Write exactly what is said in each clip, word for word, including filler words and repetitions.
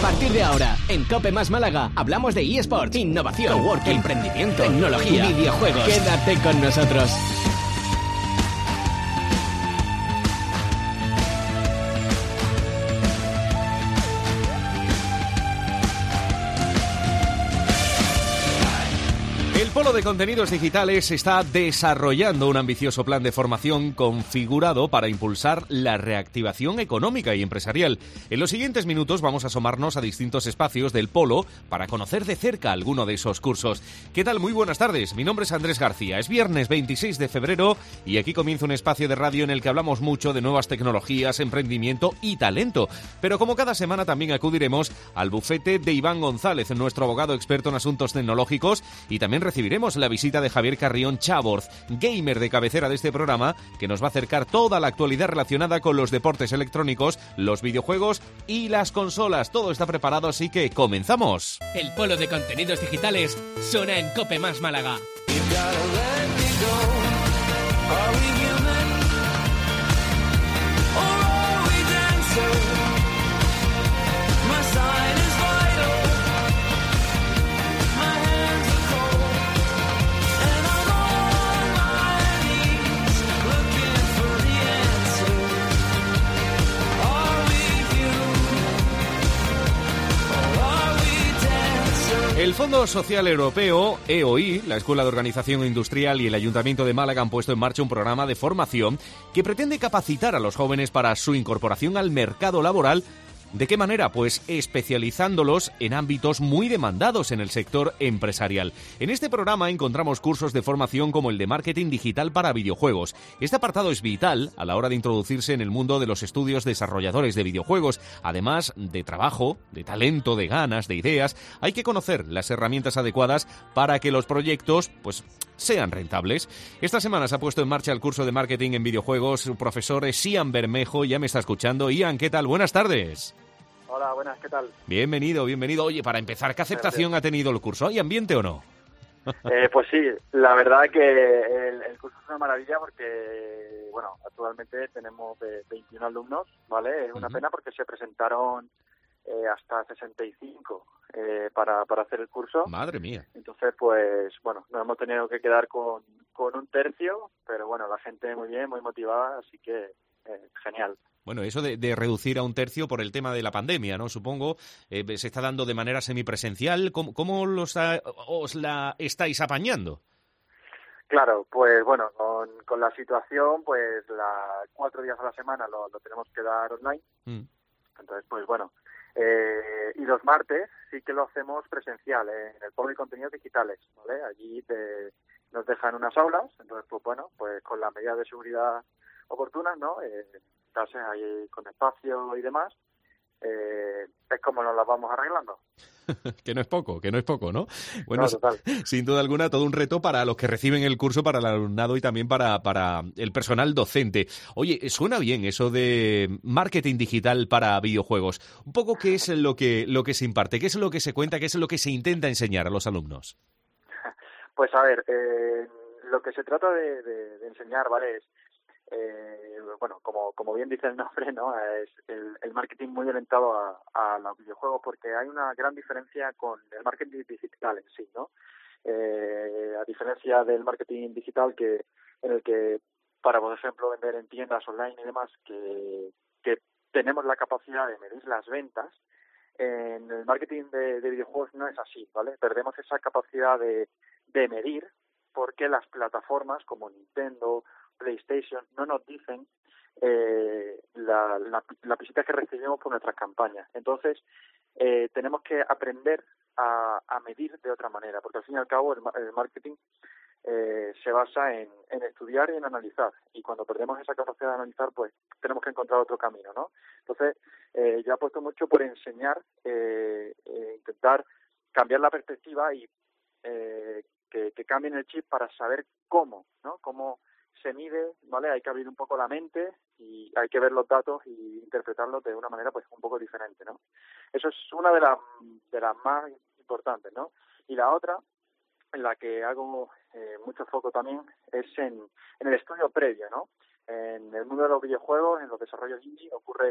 partir de ahora, en COPE Más Málaga, hablamos de eSports, innovación, coworking, emprendimiento, tecnología, videojuegos. Quédate con nosotros. El Polo de Contenidos Digitales está desarrollando un ambicioso plan de formación configurado para impulsar la reactivación económica y empresarial. En los siguientes minutos vamos a asomarnos a distintos espacios del Polo para conocer de cerca alguno de esos cursos. ¿Qué tal? Muy buenas tardes. Mi nombre es Andrés García. Es viernes veintiséis de febrero y aquí comienza un espacio de radio en el que hablamos mucho de nuevas tecnologías, emprendimiento y talento. Pero como cada semana también acudiremos al bufete de Iván González, nuestro abogado experto en asuntos tecnológicos, y también recibiremos la visita de Javier Carrión Chaborz, gamer de cabecera de este programa, que nos va a acercar toda la actualidad relacionada con los deportes electrónicos, los videojuegos y las consolas. Todo está preparado, así que comenzamos. El Polo de Contenidos Digitales suena en COPE Más Málaga. El Fondo Social Europeo, E O I, la Escuela de Organización Industrial y el Ayuntamiento de Málaga han puesto en marcha un programa de formación que pretende capacitar a los jóvenes para su incorporación al mercado laboral. ¿De qué manera? Pues especializándolos en ámbitos muy demandados en el sector empresarial. En este programa encontramos cursos de formación como el de marketing digital para videojuegos. Este apartado es vital a la hora de introducirse en el mundo de los estudios desarrolladores de videojuegos. Además de trabajo, de talento, de ganas, de ideas, hay que conocer las herramientas adecuadas para que los proyectos, pues, sean rentables. Esta semana se ha puesto en marcha el curso de marketing en videojuegos. Su profesor es Ian Bermejo, ya me está escuchando. Ian, ¿qué tal? Buenas tardes. Hola, buenas, ¿qué tal? Bienvenido, bienvenido. Oye, para empezar, ¿qué aceptación ha tenido el curso? ¿Hay ambiente o no? Eh, pues sí, la verdad que el, el curso es una maravilla porque, bueno, actualmente tenemos veintiún alumnos, ¿vale? Es una uh-huh. pena porque se presentaron eh, hasta sesenta y cinco eh, para, para hacer el curso. Madre mía. Entonces, pues, bueno, nos hemos tenido que quedar con, con un tercio, pero bueno, la gente muy bien, muy motivada, así que eh, genial. Bueno, eso de, de reducir a un tercio por el tema de la pandemia, ¿no? Supongo, eh, se está dando de manera semipresencial. ¿Cómo, cómo los ha, os la estáis apañando? Claro, pues bueno, con, con la situación, pues la, cuatro días a la semana lo, lo tenemos que dar online. Mm. Entonces, pues bueno, eh, y los martes sí que lo hacemos presencial en el Polo de Contenidos Digitales, ¿vale? Allí te, nos dejan unas aulas, entonces, pues bueno, pues con las medidas de seguridad oportunas, ¿no? Eh, clases ahí con espacio y demás, eh, es como nos las vamos arreglando. Que no es poco, que no es poco, ¿no? Bueno, no, total. Sin duda alguna, todo un reto para los que reciben el curso, para el alumnado y también para, para el personal docente. Oye, suena bien eso de marketing digital para videojuegos. Un poco, ¿qué es lo que, lo que se imparte? ¿Qué es lo que se cuenta? ¿Qué es lo que se intenta enseñar a los alumnos? Pues a ver, eh, lo que se trata de, de, de enseñar, ¿vale? Es Eh, bueno, como como bien dice el nombre, ¿no? Es el, el marketing muy orientado a, a los videojuegos porque hay una gran diferencia con el marketing digital en sí, ¿no? Eh, a diferencia del marketing digital que en el que para, por ejemplo, vender en tiendas online y demás, que, que tenemos la capacidad de medir las ventas, en el marketing de, de videojuegos no es así, ¿vale? Perdemos esa capacidad de, de medir porque las plataformas como Nintendo, PlayStation no nos dicen eh, la, la, la visita que recibimos por nuestras campañas. Entonces, eh, tenemos que aprender a, a medir de otra manera, porque al fin y al cabo el, el marketing eh, se basa en, en estudiar y en analizar. Y cuando perdemos esa capacidad de analizar, pues tenemos que encontrar otro camino, ¿no? Entonces, eh, yo apuesto mucho por enseñar, eh, eh, intentar cambiar la perspectiva y eh, que, que cambien el chip para saber cómo, ¿no? Cómo se mide, ¿vale? Hay que abrir un poco la mente y hay que ver los datos y interpretarlos de una manera pues un poco diferente, ¿no? Eso es una de las de las más importantes, ¿no? Y la otra, en la que hago eh, mucho foco también, es en, en el estudio previo, ¿no? En el mundo de los videojuegos, en los desarrollos indie, ocurre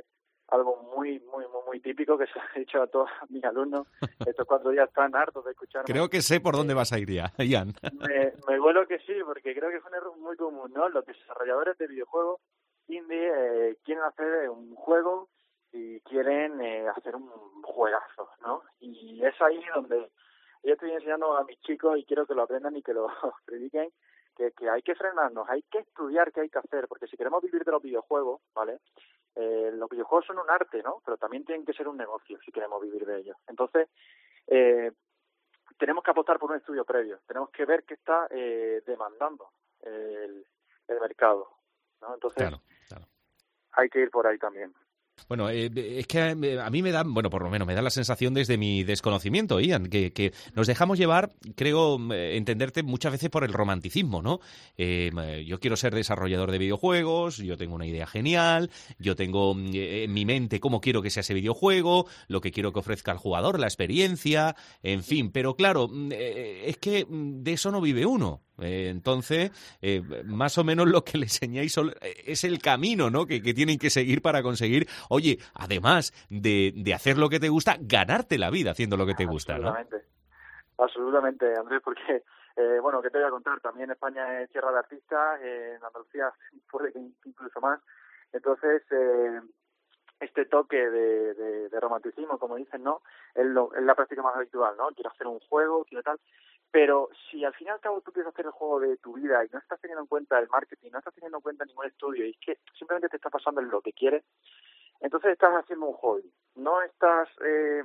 algo muy, muy, muy, muy típico que se lo he dicho a todos mis alumnos. Estos cuatro días están hartos de escucharme. Creo que sé por dónde vas a ir ya, Ian. Me, me vuelo que sí, porque creo que es un error muy común, ¿no? Los desarrolladores de videojuegos indie eh, quieren hacer un juego y quieren eh, hacer un juegazo, ¿no? Y es ahí donde yo estoy enseñando a mis chicos y quiero que lo aprendan y que lo prediquen, que, que hay que frenarnos, hay que estudiar qué hay que hacer, porque si queremos vivir de los videojuegos, ¿vale? Eh, los videojuegos son un arte, ¿no? Pero también tienen que ser un negocio si queremos vivir de ellos. Entonces, eh, tenemos que apostar por un estudio previo, tenemos que ver qué está eh, demandando el, el mercado, ¿no? Entonces, claro, claro. Hay que ir por ahí también. Bueno, eh, es que a mí me da, bueno, por lo menos me da la sensación desde mi desconocimiento, Ian, que, que nos dejamos llevar, creo, entenderte muchas veces por el romanticismo, ¿no? Eh, yo quiero ser desarrollador de videojuegos, yo tengo una idea genial, yo tengo en mi mente cómo quiero que sea ese videojuego, lo que quiero que ofrezca al jugador, la experiencia, en fin, pero claro, es que de eso no vive uno. Eh, entonces, eh, más o menos lo que le enseñáis es el camino, ¿no? Que, que tienen que seguir para conseguir, oye, además de, de hacer lo que te gusta, ganarte la vida haciendo lo que te gusta, ¿no? Absolutamente, absolutamente, Andrés, porque, eh, bueno, ¿qué te voy a contar? También España es tierra de artistas, eh, en Andalucía puede que incluso más. Entonces, eh, este toque de, de, de romanticismo, como dicen, ¿no? Es, lo, es la práctica más habitual, ¿no? Quiero hacer un juego, quiero tal. Pero si al fin y al cabo tú quieres hacer el juego de tu vida y no estás teniendo en cuenta el marketing, no estás teniendo en cuenta ningún estudio y es que simplemente te está pasando en lo que quieres, entonces estás haciendo un hobby. No estás, eh,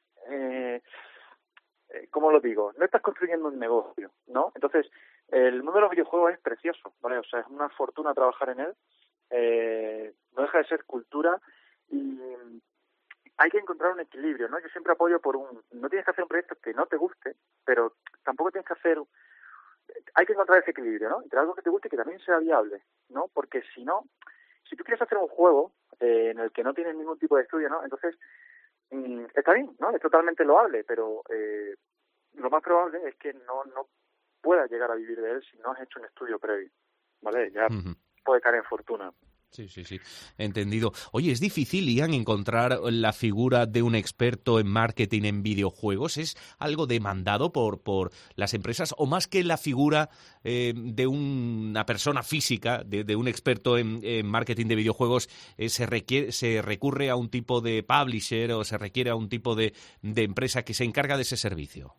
eh, eh, ¿cómo lo digo? No estás construyendo un negocio, ¿no? Entonces, el mundo de los videojuegos es precioso, ¿vale? O sea, es una fortuna trabajar en él. Eh, no deja de ser cultura y hay que encontrar un equilibrio, ¿no? Yo siempre apoyo por un... No tienes que hacer un proyecto que no te guste, pero tampoco tienes que hacer... Hay que encontrar ese equilibrio, ¿no? Entre algo que te guste y que también sea viable, ¿no? Porque si no, si tú quieres hacer un juego eh, en el que no tienes ningún tipo de estudio, ¿no? Entonces, mmm, está bien, ¿no? Es totalmente loable, pero eh, lo más probable es que no, no puedas llegar a vivir de él si no has hecho un estudio previo, ¿vale? Ya uh-huh. puede caer en fortuna. Sí, sí, sí, entendido. Oye, ¿es difícil, Ian, encontrar la figura de un experto en marketing en videojuegos? ¿Es algo demandado por, por las empresas o más que la figura eh, de una persona física, de, de un experto en, en marketing de videojuegos, eh, se, requiere, se recurre a un tipo de publisher o se requiere a un tipo de, de empresa que se encarga de ese servicio?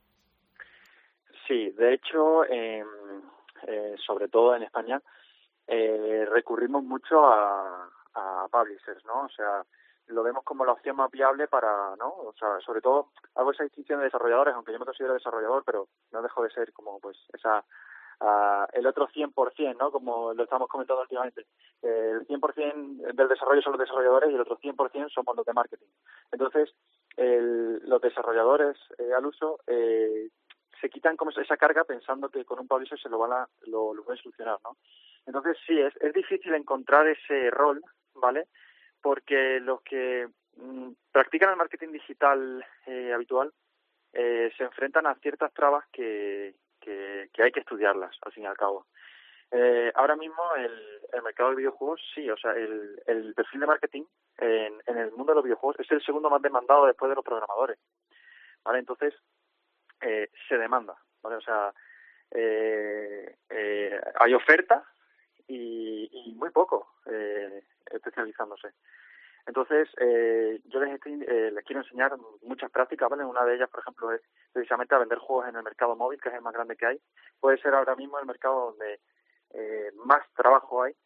Sí, de hecho, eh, eh, sobre todo en España, Eh, recurrimos mucho a, a publishers, ¿no? O sea, lo vemos como la opción más viable para, ¿no? O sea, sobre todo hago esa distinción de desarrolladores, aunque yo me considero desarrollador, pero no dejo de ser como, pues, esa uh, el otro cien por ciento, ¿no? Como lo estamos comentando últimamente. Eh, el cien por ciento del desarrollo son los desarrolladores y el otro cien por ciento somos los de marketing. Entonces, el, los desarrolladores eh, al uso eh, se quitan como esa carga pensando que con un publisher se lo van a, lo, lo pueden solucionar, ¿no? Entonces sí, es, es difícil encontrar ese rol, ¿vale? Porque los que mmm, practican el marketing digital eh, habitual eh, se enfrentan a ciertas trabas que, que, que hay que estudiarlas, al fin y al cabo. Eh, ahora mismo el, el mercado de videojuegos, sí, o sea, el, el perfil de marketing en, en el mundo de los videojuegos es el segundo más demandado después de los programadores, ¿vale? Entonces, eh, se demanda, ¿vale? O sea, eh, eh, hay oferta y, y muy poco eh, especializándose. Entonces, eh, yo les, estoy, eh, les quiero enseñar muchas prácticas, ¿vale? Una de ellas, por ejemplo, es precisamente a vender juegos en el mercado móvil, que es el más grande que hay. Puede ser ahora mismo el mercado donde eh, más trabajo hay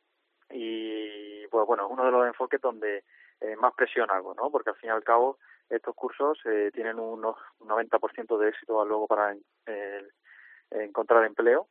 y, pues bueno, uno de los enfoques donde eh, más presión hago, ¿no? Porque al fin y al cabo estos cursos eh, tienen unos un noventa por ciento de éxito luego para eh, encontrar empleo.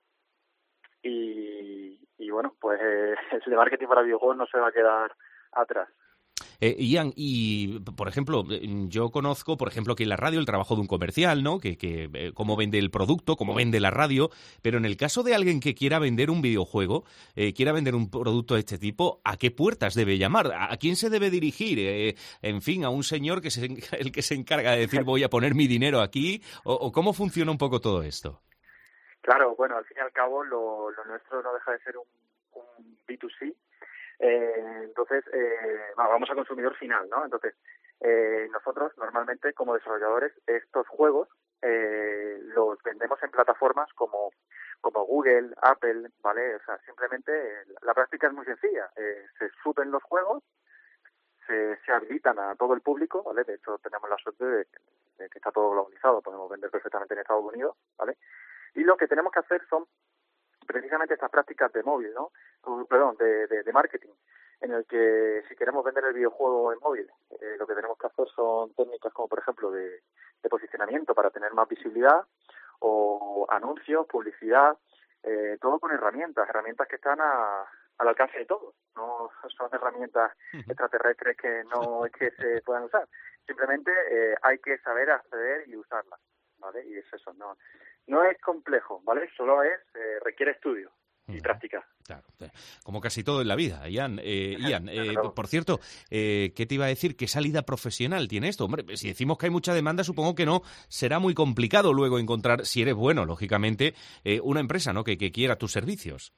Y, y bueno, pues eh, el de marketing para videojuegos no se va a quedar atrás. Eh, Ian, y por ejemplo, yo conozco, por ejemplo, que en la radio el trabajo de un comercial, ¿no? Que, que eh, cómo vende el producto, cómo vende la radio, pero en el caso de alguien que quiera vender un videojuego, eh, quiera vender un producto de este tipo, ¿a qué puertas debe llamar? ¿A quién se debe dirigir? Eh, en fin, a un señor que se, el que se encarga de decir voy a poner mi dinero aquí, o, o ¿cómo funciona un poco todo esto? Claro, bueno, al fin y al cabo lo, lo nuestro no deja de ser un, un B dos C, Eh, entonces, eh, vamos a consumidor final, ¿no? Entonces, eh, nosotros normalmente como desarrolladores estos juegos eh, los vendemos en plataformas como como Google, Apple, ¿vale? O sea, simplemente eh, la práctica es muy sencilla. Eh, se suben los juegos, se, se habilitan a todo el público, ¿vale? De hecho, tenemos la suerte de, de que está todo globalizado, podemos vender perfectamente en Estados Unidos, ¿vale? Y lo que tenemos que hacer son precisamente estas prácticas de móvil, ¿no? Uh, perdón, de, de, de marketing, en el que si queremos vender el videojuego en móvil, eh, lo que tenemos que hacer son técnicas como, por ejemplo, de, de posicionamiento para tener más visibilidad, o anuncios, publicidad, eh, todo con herramientas, herramientas que están a, al alcance de todos. No son herramientas extraterrestres que no es que se puedan usar. Simplemente eh, hay que saber acceder y usarlas, ¿vale? Y es eso, no no es complejo, ¿vale? Solo es eh, requiere estudio y práctica. Claro, como casi todo en la vida, Ian. Eh, Ian, eh, por cierto, eh, ¿qué te iba a decir? ¿Qué salida profesional tiene esto? Hombre, si decimos que hay mucha demanda, supongo que no será muy complicado luego encontrar, si eres bueno, lógicamente, eh, una empresa, ¿no? que, que quiera tus servicios.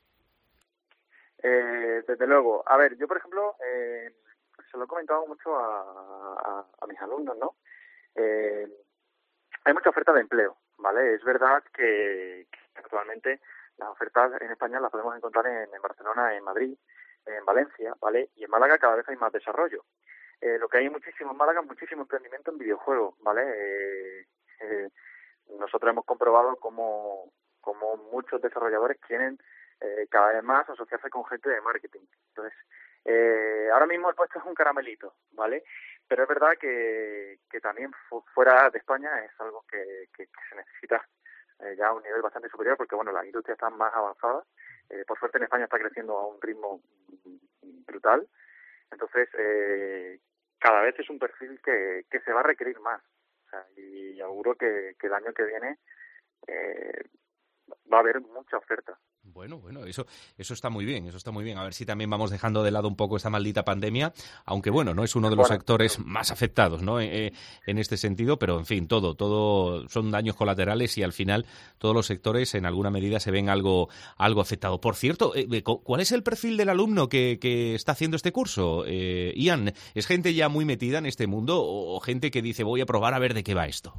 Eh, desde luego. A ver, yo, por ejemplo, eh, se lo he comentado mucho a, a, a mis alumnos, ¿no? Eh, hay mucha oferta de empleo, ¿vale? Es verdad que, que actualmente las ofertas en España las podemos encontrar en, en Barcelona, en Madrid, en Valencia, ¿vale? Y en Málaga cada vez hay más desarrollo. Eh, lo que hay muchísimo en Málaga es muchísimo emprendimiento en videojuegos, ¿vale? Eh, eh, nosotros hemos comprobado cómo, cómo muchos desarrolladores quieren eh, cada vez más asociarse con gente de marketing. Entonces, eh, ahora mismo el puesto es un caramelito, ¿vale? Pero es verdad que, que también fu- fuera de España es algo que, que, que se necesita Eh, ya a un nivel bastante superior, porque bueno, las industrias están más avanzadas. Eh, por suerte en España está creciendo a un ritmo brutal. Entonces, eh, cada vez es un perfil que, que se va a requerir más. O sea, y auguro que, que el año que viene eh, va a haber mucha oferta. Bueno, bueno, eso eso está muy bien, eso está muy bien. A ver si también vamos dejando de lado un poco esta maldita pandemia, aunque bueno, no es uno de los bueno, sectores más afectados, ¿no? Eh, en este sentido, pero en fin, todo, todo son daños colaterales y al final todos los sectores en alguna medida se ven algo algo afectados. Por cierto, eh, ¿cuál es el perfil del alumno que, que está haciendo este curso? Eh, Ian, ¿es gente ya muy metida en este mundo o, o gente que dice voy a probar a ver de qué va esto?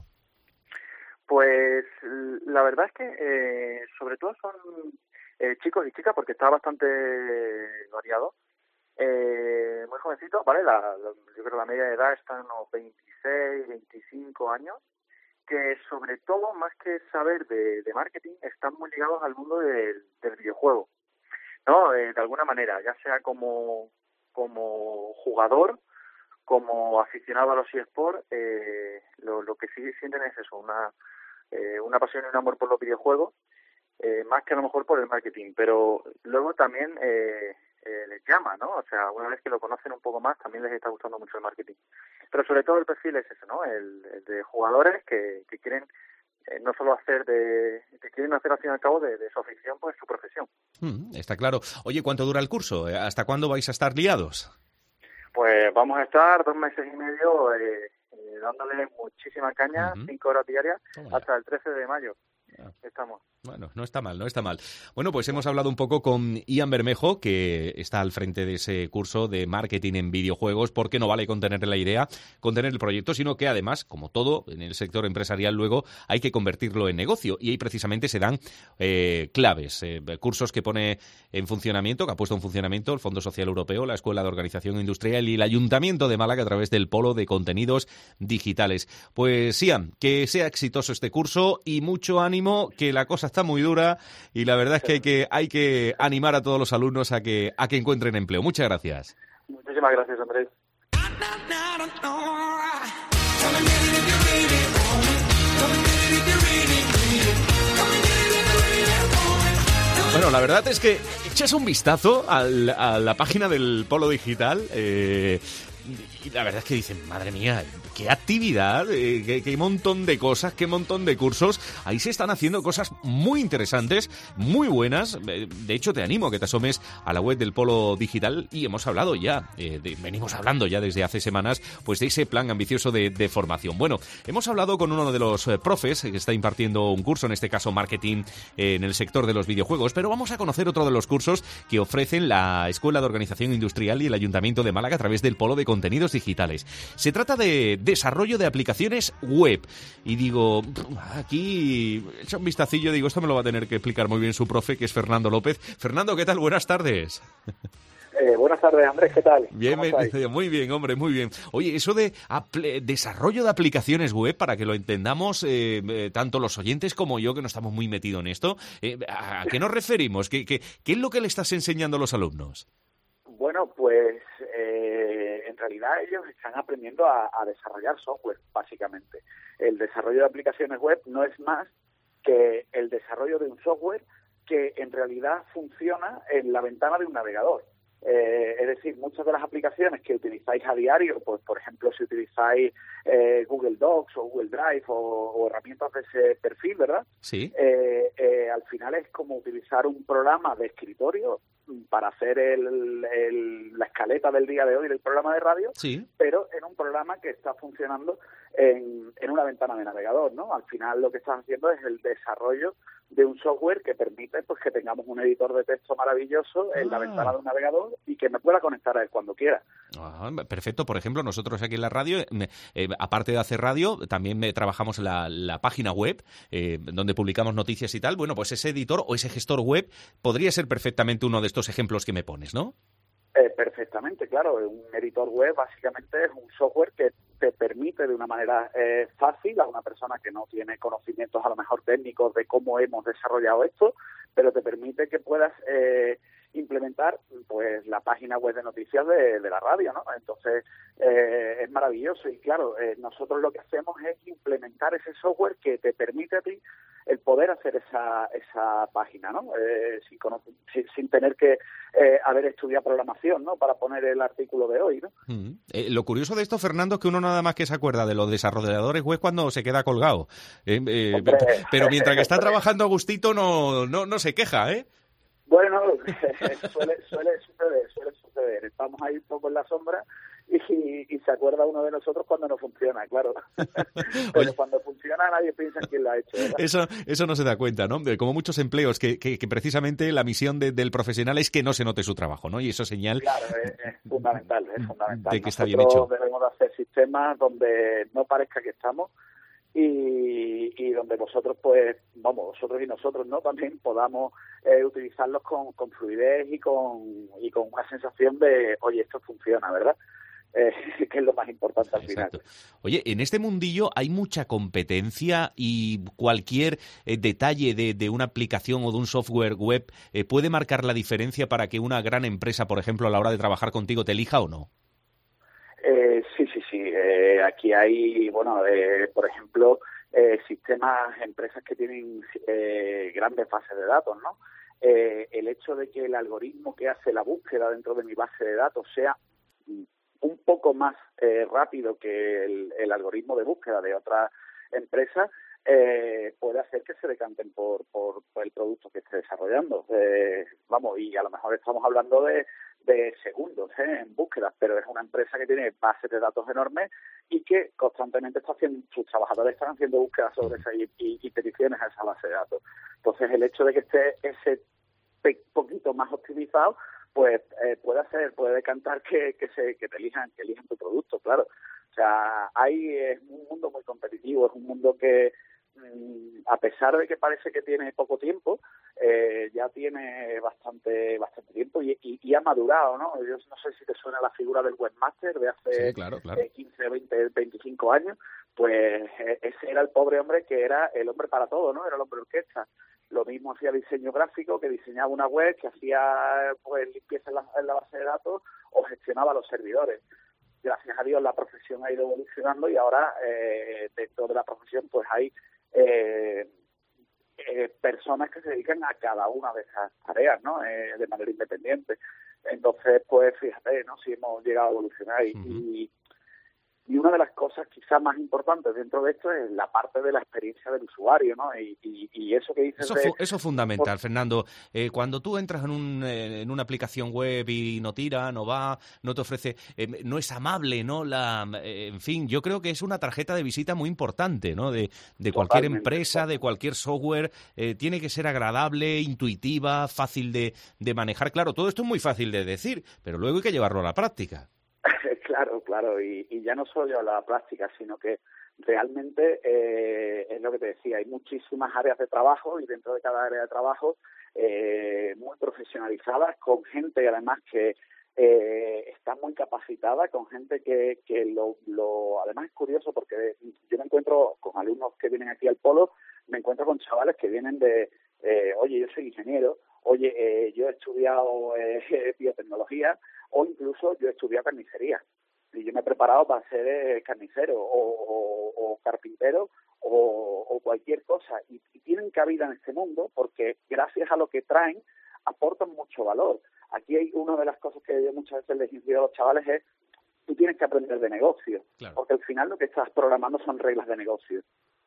Pues la verdad es que eh, sobre todo son eh, chicos y chicas, porque está bastante variado, eh, muy jovencitos, ¿vale? La, la, yo creo que la media de edad está en unos veintiséis, veinticinco años, que sobre todo, más que saber de, de marketing, están muy ligados al mundo del, del videojuego, ¿no? Eh, de alguna manera, ya sea como, como jugador, como aficionado a los eSports, eh, lo, lo que sí sienten es eso, una, eh, una pasión y un amor por los videojuegos, eh, más que a lo mejor por el marketing, pero luego también eh, eh, les llama, ¿no? O sea, una vez que lo conocen un poco más, también les está gustando mucho el marketing. Pero sobre todo el perfil es ese, ¿no? El, el de jugadores que, que quieren eh, no solo hacer de, que quieren hacer al fin y al cabo de, de su afición, pues su profesión. Mm, está claro. Oye, ¿cuánto dura el curso? ¿Hasta cuándo vais a estar liados? Pues vamos a estar dos meses y medio eh, eh, dándole muchísima caña, uh-huh. cinco horas diarias, Toma. hasta el trece de mayo. Ah. Estamos. Bueno, no está mal, no está mal. Bueno, pues hemos hablado un poco con Ian Bermejo, que está al frente de ese curso de marketing en videojuegos, porque no vale con tener la idea, con tener el proyecto, sino que además, como todo en el sector empresarial, luego hay que convertirlo en negocio. Y ahí precisamente se dan eh, claves, eh, cursos que pone en funcionamiento, que ha puesto en funcionamiento el Fondo Social Europeo, la Escuela de Organización Industrial y el Ayuntamiento de Málaga a través del Polo de Contenidos Digitales. Pues Ian, que sea exitoso este curso y mucho ánimo, que la cosa está muy dura y la verdad es que hay que hay que animar a todos los alumnos a que a que encuentren empleo. Muchas gracias. Muchísimas gracias, Andrés. Bueno, la verdad es que echas un vistazo al, a la página del Polo Digital. Eh, y la verdad es que dicen, madre mía, qué actividad, eh, qué, qué montón de cosas, qué montón de cursos. Ahí se están haciendo cosas muy interesantes, muy buenas. De hecho, te animo a que te asomes a la web del Polo Digital y hemos hablado ya, eh, de, venimos hablando ya desde hace semanas, pues de ese plan ambicioso de, de formación. Bueno, hemos hablado con uno de los eh, profes que está impartiendo un curso, en este caso marketing, eh, en el sector de los videojuegos, pero vamos a conocer otro de los cursos que ofrecen la Escuela de Organización Industrial y el Ayuntamiento de Málaga a través del Polo de Contenidos Digitales. Se trata de desarrollo de aplicaciones web. Y digo, aquí he hecho un vistacillo, digo, esto me lo va a tener que explicar muy bien su profe, que es Fernando López. Fernando, ¿qué tal? Buenas tardes. Eh, buenas tardes, Andrés, ¿qué tal? Bien, me, muy bien, hombre, muy bien. Oye, eso de desarrollo de aplicaciones web, para que lo entendamos eh, eh, tanto los oyentes como yo, que no estamos muy metidos en esto, eh, ¿a qué nos referimos? ¿Qué, qué, ¿Qué es lo que le estás enseñando a los alumnos? Bueno, pues eh, en realidad ellos están aprendiendo a, a desarrollar software, básicamente. El desarrollo de aplicaciones web no es más que el desarrollo de un software que en realidad funciona en la ventana de un navegador. Eh, es decir, muchas de las aplicaciones que utilizáis a diario, pues por ejemplo si utilizáis eh, Google Docs o Google Drive o, o herramientas de ese perfil, ¿verdad? Sí. Eh, eh, al final es como utilizar un programa de escritorio para hacer el, el, la escaleta del día de hoy del programa de radio, sí, pero en un programa que está funcionando en, en una ventana de navegador, ¿no? Al final lo que estás haciendo es el desarrollo de un software que permite pues que tengamos un editor de texto maravilloso en ah. la ventana de un navegador y que me pueda conectar a él cuando quiera. Ah, perfecto. Por ejemplo, nosotros aquí en la radio, eh, aparte de hacer radio, también me, trabajamos la, la página web eh, donde publicamos noticias y tal. Bueno, pues ese editor o ese gestor web podría ser perfectamente uno de estos ejemplos que me pones, ¿no? Eh, perfectamente, claro. Un editor web básicamente es un software que te permite de una manera eh, fácil a una persona que no tiene conocimientos a lo mejor técnicos de cómo hemos desarrollado esto, pero te permite que puedas eh, implementar pues la página web de noticias de, de la radio, ¿no? Entonces eh, es maravilloso y claro, eh, nosotros lo que hacemos es implementar ese software que te permite a ti el poder hacer esa esa página, ¿no? Eh, sin, sin, sin tener que eh, haber estudiado programación, ¿no? Para poner el artículo de hoy, ¿no? Mm. Eh, lo curioso de esto, Fernando, es que uno nada más que se acuerda de los desarrolladores web cuando se queda colgado. Eh, eh, Hombre, pero mientras que está hombre. trabajando a gustito no, no, no se queja, ¿eh? Bueno, suele, suele suceder, suele suceder. Estamos ahí un poco en la sombra y, y se acuerda uno de nosotros cuando no funciona, claro. Pero Oye, cuando funciona nadie piensa en quién lo ha hecho, ¿verdad? Eso, eso no se da cuenta, ¿no? Como muchos empleos que, que, que precisamente la misión de, del profesional es que no se note su trabajo, ¿no? Y eso señal... Claro, es, es fundamental, es fundamental. De que está Nosotros bien hecho. Debemos de hacer sistemas donde no parezca que estamos y, y donde vosotros, pues, vamos, vosotros y nosotros, ¿no? También podamos eh, utilizarlos con, con fluidez y con, y con una sensación de, oye, esto funciona, ¿verdad? Eh, que es lo más importante al Exacto. final. Oye, en este mundillo hay mucha competencia y cualquier eh, detalle de, de una aplicación o de un software web eh, puede marcar la diferencia para que una gran empresa, por ejemplo, a la hora de trabajar contigo te elija o no. Eh, sí, sí, sí. Eh, aquí hay, bueno, eh, por ejemplo, eh, sistemas, empresas que tienen eh, grandes bases de datos, ¿no? Eh, el hecho de que el algoritmo que hace la búsqueda dentro de mi base de datos sea un poco más eh, rápido que el, el algoritmo de búsqueda de otras empresas, eh, puede hacer que se decanten por, por, por el producto que esté desarrollando. Eh, vamos, y a lo mejor estamos hablando de, de segundos ¿eh? en búsquedas, pero es una empresa que tiene bases de datos enormes y que constantemente está haciendo, sus trabajadores están haciendo búsquedas sobre esa y, y, y peticiones a esa base de datos. Entonces, el hecho de que esté ese poquito más optimizado, pues eh, puede hacer, puede decantar que, que se que te elijan, que elijan tu producto, claro. O sea, hay es un mundo muy competitivo, es un mundo que mmm, a pesar de que parece que tiene poco tiempo, eh, ya tiene bastante bastante tiempo y, y, y ha madurado, ¿no? Yo no sé si te suena la figura del webmaster de hace sí, claro, claro. Eh, quince, veinte, veinticinco años, pues eh, ese era el pobre hombre que era el hombre para todo, ¿no? Era el hombre orquesta. Lo mismo hacía diseño gráfico, que diseñaba una web, que hacía pues limpieza en la, en la base de datos o gestionaba los servidores. Gracias a Dios la profesión ha ido evolucionando y ahora eh, dentro de la profesión pues hay eh, eh, personas que se dedican a cada una de esas tareas, ¿no? Eh, de manera independiente. Entonces, pues fíjate, ¿no? Si hemos llegado a evolucionar y, uh-huh. y Y una de las cosas quizás más importantes dentro de esto es la parte de la experiencia del usuario, ¿no? Y, y, y eso que dices eso, de... Eso es fundamental, por... Fernando. Eh, cuando tú entras en, un, eh, en una aplicación web y no tira, no va, no te ofrece... Eh, no es amable, ¿no? La, eh, en fin, yo creo que es una tarjeta de visita muy importante, ¿no? De, de cualquier Totalmente, empresa, totalmente. de cualquier software. Eh, tiene que ser agradable, intuitiva, fácil de, de manejar. Claro, todo esto es muy fácil de decir, pero luego hay que llevarlo a la práctica. Claro, claro, y, y ya no solo la práctica, sino que realmente eh, es lo que te decía, hay muchísimas áreas de trabajo y dentro de cada área de trabajo eh, muy profesionalizadas, con gente además que eh, está muy capacitada, con gente que, que lo, lo... Además es curioso porque yo me encuentro con alumnos que vienen aquí al Polo, me encuentro con chavales que vienen de, eh, oye, yo soy ingeniero, oye, eh, yo he estudiado eh, biotecnología, o incluso yo he estudiado carnicería y yo me he preparado para ser eh, carnicero o, o, o carpintero o, o cualquier cosa y, y tienen cabida en este mundo porque gracias a lo que traen aportan mucho valor. Aquí hay una de las cosas que yo muchas veces les digo a los chavales es tú tienes que aprender de negocio, claro. Porque al final lo que estás programando son reglas de negocio.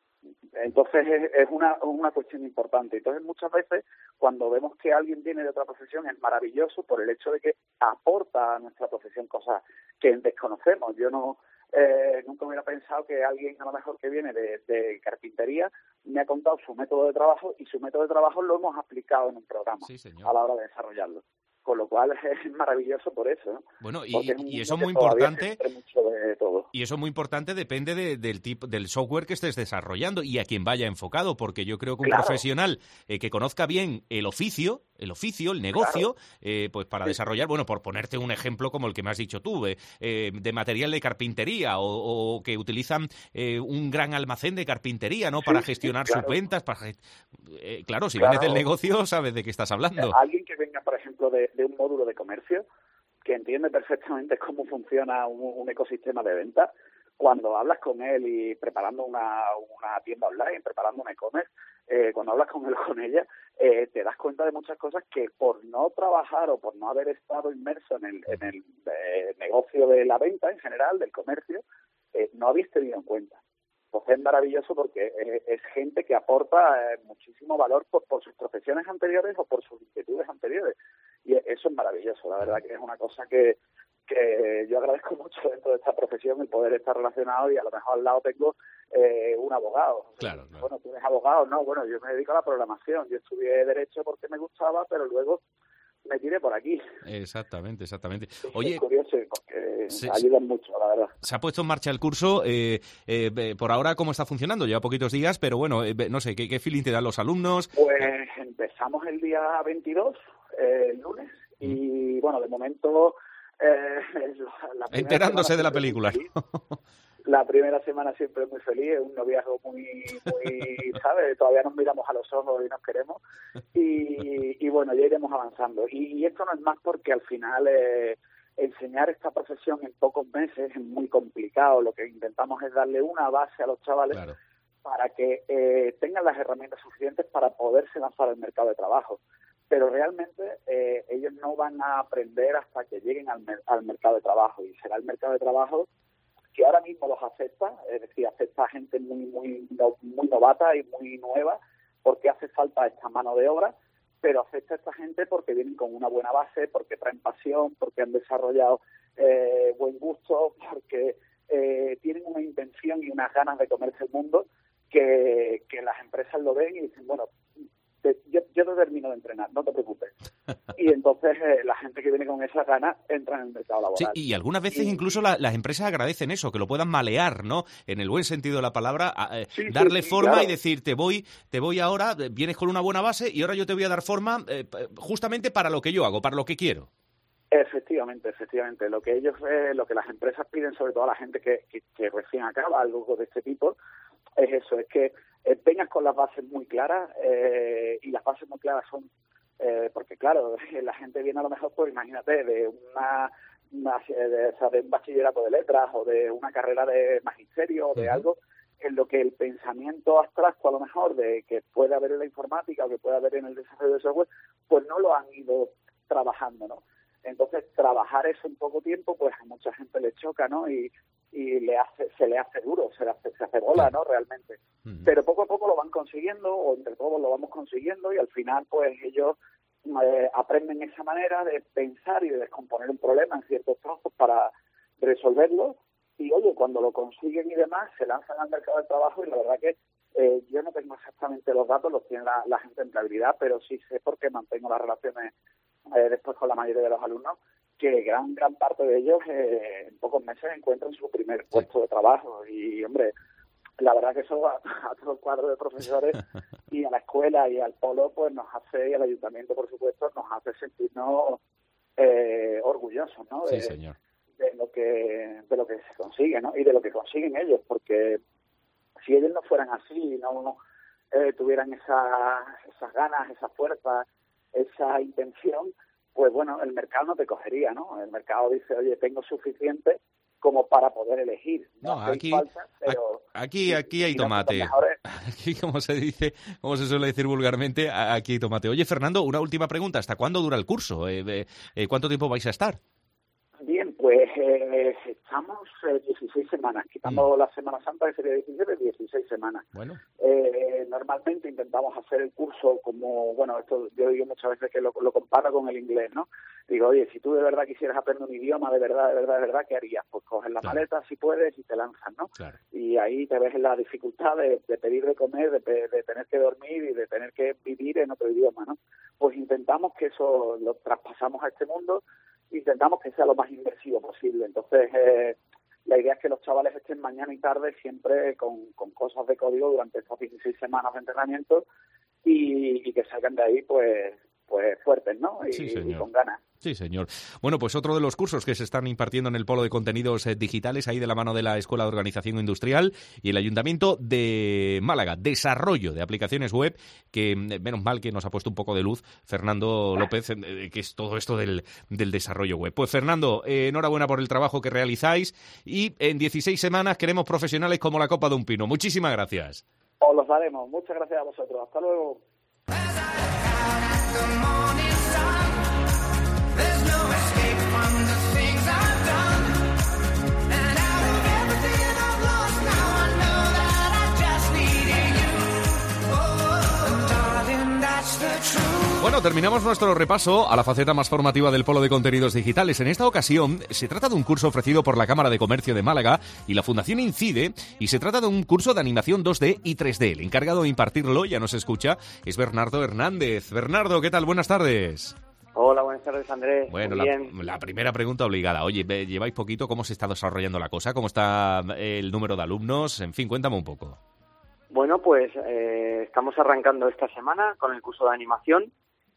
Entonces es, es una, una cuestión importante. Entonces muchas veces cuando vemos que alguien viene de otra profesión es maravilloso por el hecho de que aporta a nuestra profesión cosas que desconocemos. Yo no eh, nunca hubiera pensado que alguien a lo mejor que viene de, de carpintería me ha contado su método de trabajo y su método de trabajo lo hemos aplicado en un programa sí, a la hora de desarrollarlo. Con lo cual es maravilloso por eso, ¿no? Bueno, y, y eso es muy importante. Mucho de todo. Y eso es muy importante, depende de, del tipo del software que estés desarrollando y a quien vaya enfocado, porque yo creo que un claro. profesional eh, que conozca bien el oficio, el oficio, el negocio, claro. eh, pues para sí. desarrollar, bueno, por ponerte un ejemplo como el que me has dicho tú, eh, eh, de material de carpintería o, o que utilizan eh, un gran almacén de carpintería, ¿no? Sí, para gestionar sí, claro. sus ventas, para eh, claro, si claro. vienes del negocio sabes de qué estás hablando. Alguien que venga, por ejemplo, de de un módulo de comercio que entiende perfectamente cómo funciona un, un ecosistema de venta, cuando hablas con él y preparando una, una tienda online, preparando un e-commerce, eh, cuando hablas con él o con ella, eh, te das cuenta de muchas cosas que por no trabajar o por no haber estado inmerso en el, en el eh, negocio de la venta en general, del comercio, eh, no habéis tenido en cuenta. Entonces es maravilloso porque es, es gente que aporta eh, muchísimo valor por, por sus profesiones anteriores o por sus inquietudes anteriores. Y eso es maravilloso, la verdad que es una cosa que, que yo agradezco mucho dentro de esta profesión, el poder estar relacionado y a lo mejor al lado tengo eh, un abogado. Claro, claro. Bueno, tú eres abogado, no, bueno, yo me dedico a la programación, yo estudié Derecho porque me gustaba, pero luego me tiré por aquí. Exactamente, exactamente. Oye, es curioso porque se, ayudan mucho, la verdad. Se ha puesto en marcha el curso, eh, eh, por ahora, ¿cómo está funcionando? Lleva poquitos días, pero bueno, eh, no sé, ¿qué, qué feeling te dan los alumnos? Pues empezamos el día veintidós, eh, el lunes, y mm. bueno, de momento... Eh, la, la enterándose de la película. La primera semana siempre es muy feliz, es un noviazgo muy, muy, ¿sabes? Todavía nos miramos a los ojos y nos queremos. Y, y bueno, ya iremos avanzando. Y, y esto no es más porque al final eh, enseñar esta profesión en pocos meses es muy complicado. Lo que intentamos es darle una base a los chavales claro. para que eh, tengan las herramientas suficientes para poderse lanzar al mercado de trabajo. Pero realmente eh, ellos no van a aprender hasta que lleguen al, mer- al mercado de trabajo. Y será el mercado de trabajo que ahora mismo los acepta, es decir, acepta gente muy muy muy novata y muy nueva, porque hace falta esta mano de obra, pero acepta a esta gente porque vienen con una buena base, porque traen pasión, porque han desarrollado eh, buen gusto, porque eh, tienen una intención y unas ganas de comerse el mundo que, que las empresas lo ven y dicen, bueno, te, yo, yo te termino de entrenar, no te preocupes. Y entonces eh, la gente que viene con esas ganas entra en el mercado laboral. Sí, y algunas veces y, incluso la, las empresas agradecen eso, que lo puedan malear, ¿no? En el buen sentido de la palabra, eh, sí, darle sí, sí, forma claro. y decir, te voy, te voy ahora, vienes con una buena base y ahora yo te voy a dar forma eh, justamente para lo que yo hago, para lo que quiero. Efectivamente, efectivamente. Lo que ellos, eh, lo que las empresas piden, sobre todo a la gente que, que, que recién acaba algo de este tipo, es eso, es que eh, vengas con las bases muy claras eh, y las bases muy claras son Eh, porque claro, la gente viene a lo mejor, pues imagínate, de una, una de, o sea, de un bachillerato de letras o de una carrera de magisterio o de uh-huh. algo en lo que el pensamiento abstracto a lo mejor de que puede haber en la informática o que puede haber en el desarrollo de software, pues no lo han ido trabajando, ¿no? Entonces, trabajar eso en poco tiempo, pues a mucha gente le choca, ¿no? Y, y le hace, se le hace duro, se le hace, se hace bola, ¿no? Realmente. Uh-huh. Pero poco a poco lo van consiguiendo, o entre todos lo vamos consiguiendo, y al final, pues ellos eh, aprenden esa manera de pensar y de descomponer un problema en ciertos trozos para resolverlo. Y oye, cuando lo consiguen y demás, se lanzan al mercado del trabajo, y la verdad que eh, yo no tengo exactamente los datos, los tiene la, la gente de empleabilidad, pero sí sé por qué mantengo las relaciones eh, después con la mayoría de los alumnos, que gran gran parte de ellos eh, en pocos meses encuentran su primer puesto sí. de trabajo. Y, hombre, la verdad que eso a, a todo el cuadro de profesores y a la escuela y al polo, pues nos hace, y al ayuntamiento, por supuesto, nos hace sentirnos eh, orgullosos, ¿no? De, sí, señor. de lo que de lo que se consigue, ¿no? Y de lo que consiguen ellos, porque si ellos no fueran así, no eh, tuvieran esa, esas ganas, esa fuerza, esa intención, pues bueno, el mercado no te cogería, ¿no? El mercado dice, oye, tengo suficiente como para poder elegir. No, no aquí, falta, pero aquí, aquí hay tomate. Aquí, como se dice, como se suele decir vulgarmente, aquí hay tomate. Oye, Fernando, una última pregunta. ¿Hasta cuándo dura el curso? Eh, eh, ¿Cuánto tiempo vais a estar? Bien, pues eh, estamos eh, dieciséis semanas, quitando mm. la Semana Santa, que sería diecisiete, dieciséis semanas. Bueno. Eh, normalmente intentamos hacer el curso como, bueno, esto yo digo muchas veces que lo, lo comparo con el inglés, ¿no? Digo, oye, si tú de verdad quisieras aprender un idioma, de verdad, de verdad, de verdad, ¿qué harías? Pues coges la claro. maleta, si puedes, y te lanzas, ¿no? Claro. Y ahí te ves en la dificultad de, de pedir de comer, de, de tener que dormir y de tener que vivir en otro idioma, ¿no? Pues intentamos que eso lo traspasamos a este mundo, intentamos que sea lo más inmersivo posible. Entonces, eh, la idea es que los chavales estén mañana y tarde siempre con, con cosas de código durante estas dieciséis semanas de entrenamiento y, y que salgan de ahí, pues, pues fuertes, ¿no? Y, sí, y con ganas. Sí, señor. Bueno, pues otro de los cursos que se están impartiendo en el Polo de Contenidos eh, Digitales, ahí de la mano de la Escuela de Organización Industrial y el Ayuntamiento de Málaga. Desarrollo de aplicaciones web, que menos mal que nos ha puesto un poco de luz Fernando López, eh, que es todo esto del, del desarrollo web. Pues Fernando, eh, enhorabuena por el trabajo que realizáis y en dieciséis semanas queremos profesionales como la copa de un pino. Muchísimas gracias. Os los daremos. Muchas gracias a vosotros. Hasta luego. There's no escape from the things I've done, and out of everything I've lost, now I know that I just needed you. Oh, darling, that's the truth. Bueno, terminamos nuestro repaso a la faceta más formativa del Polo de Contenidos Digitales. En esta ocasión se trata de un curso ofrecido por la Cámara de Comercio de Málaga y la Fundación Incide, y se trata de un curso de animación dos D y tres D. El encargado de impartirlo, ya nos escucha, es Bernardo Hernández. Bernardo, ¿qué tal? Buenas tardes. Hola, buenas tardes, Andrés. Bueno, Muy la, bien. la primera pregunta obligada. Oye, ¿lleváis poquito? ¿Cómo se está desarrollando la cosa? ¿Cómo está el número de alumnos? En fin, cuéntame un poco. Bueno, pues eh, estamos arrancando esta semana con el curso de animación,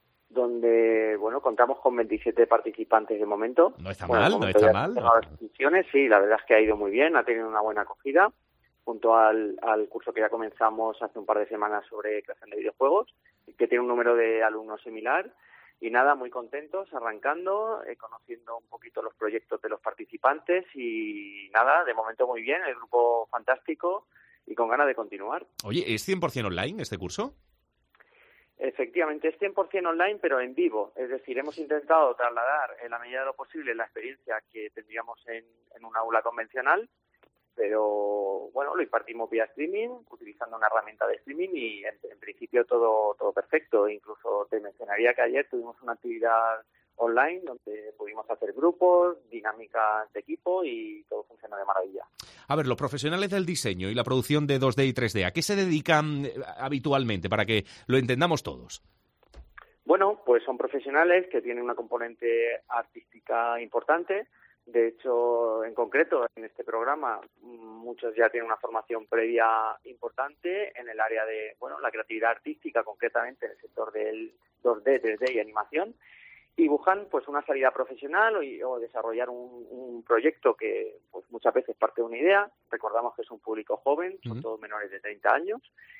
donde, bueno, contamos con veintisiete participantes de momento. No está bueno, mal, no está mal. No. Las inscripciones, sí, la verdad es que ha ido muy bien, ha tenido una buena acogida, junto al, al curso que ya comenzamos hace un par de semanas sobre creación de videojuegos, que tiene un número de alumnos similar. Y nada, muy contentos, arrancando, eh, conociendo un poquito los proyectos de los participantes y nada, de momento muy bien, el grupo fantástico y con ganas de continuar. Oye, ¿es cien por ciento online este curso? Efectivamente, es cien por ciento online, pero en vivo. Es decir, hemos intentado trasladar en la medida de lo posible la experiencia que tendríamos en, en un aula convencional, pero bueno, lo impartimos vía streaming, utilizando una herramienta de streaming y en, en principio todo todo perfecto. Incluso te mencionaría que ayer tuvimos una actividad online donde pudimos hacer grupos, dinámicas de equipo y todo funciona de maravilla. A ver, los profesionales del diseño y la producción de dos D y tres D, ¿a qué se dedican habitualmente para que lo entendamos todos? Bueno, pues son profesionales que tienen una componente artística importante. De hecho, en concreto, en este programa, muchos ya tienen una formación previa importante en el área de, bueno, la creatividad artística, concretamente en el sector del dos D, tres D y animación, y buscan, pues, una salida profesional o, o desarrollar un, un proyecto que, pues, muchas veces parte de una idea. Recordamos que es un público joven, son uh-huh. todos menores de treinta años,